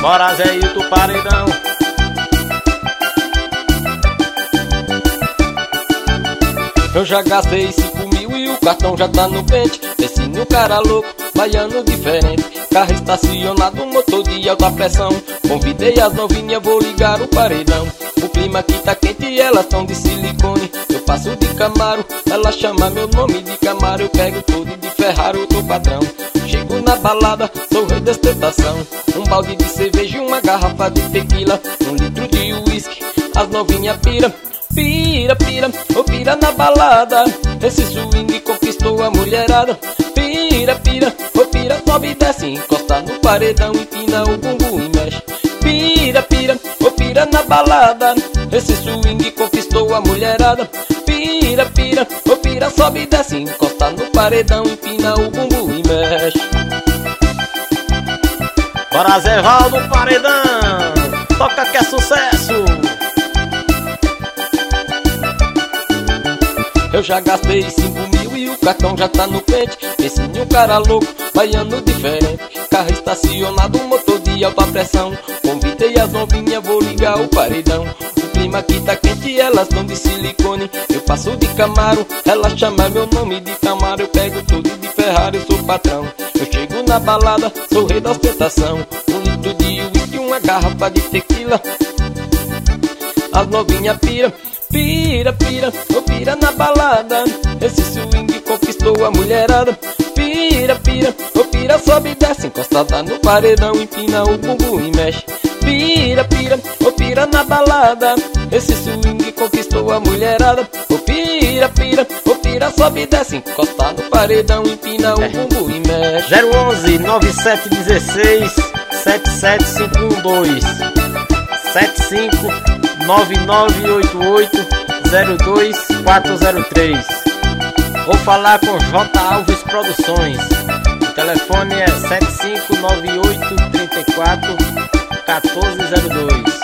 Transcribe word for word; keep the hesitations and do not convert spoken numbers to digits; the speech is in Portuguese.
Bora Zé do Paredão. Eu já gastei cinco mil e o cartão já tá no pente. Pecinho cara louco, baiano diferente. Carro estacionado, motor de alta pressão. Convidei as novinhas, vou ligar o paredão. O clima aqui tá quente e elas tão de silicone. Eu passo de Camaro, ela chama meu nome de Camaro. Eu pego tudo de Ferrari, eu tô patrão. Chego na balada, sou rei da ostentação. Um balde de cerveja e uma garrafa de tequila. Um litro de uísque, as novinhas pira. Pira, pira, ô pira na balada. Esse swing conquistou a mulherada. Pira, pira, ô pira, sobe e desce. Encosta no paredão, empina o bumbum e mexe. Pira, pira, ô pira na balada. Esse swing conquistou a mulherada. Pira, pira, ô pira, sobe e desce. Encosta no paredão, empina o bumbum e mexe. Bora Zé do Paredão. Toca que é sucesso. Eu já gastei cinco mil e o cartão já tá no pente. Pecinho cara louco, baiano diferente. Carro estacionado, motor de alta pressão. Convidei as novinhas, vou ligar o paredão. O clima aqui tá quente e elas tão de silicone. Eu passo de Camaro, ela chama meu nome de Camaro. Eu pego tudo de Ferrari, eu sou patrão. Eu chego na balada, sou rei da ostentação. Um litro de uísque, uma garrafa de tequila. As novinhas pira. Pira, pira, ô pira na balada. Esse swing conquistou a mulherada. Pira, pira, ô pira, sobe e desce. Encostada no paredão, empina o bumbum e mexe. Pira, pira, ô pira na balada. Esse swing conquistou a mulherada. Ô pira, pira, ô pira, sobe e desce. Encosta no paredão, empina o bumbum e mexe. Zero onze nove sete um seis sete sete cinco um dois sete cinco nove nove oito oito zero dois quatro zero três. Vou falar com J Alves Produções. O telefone é sete cinco nove oito três quatro um quatro zero dois.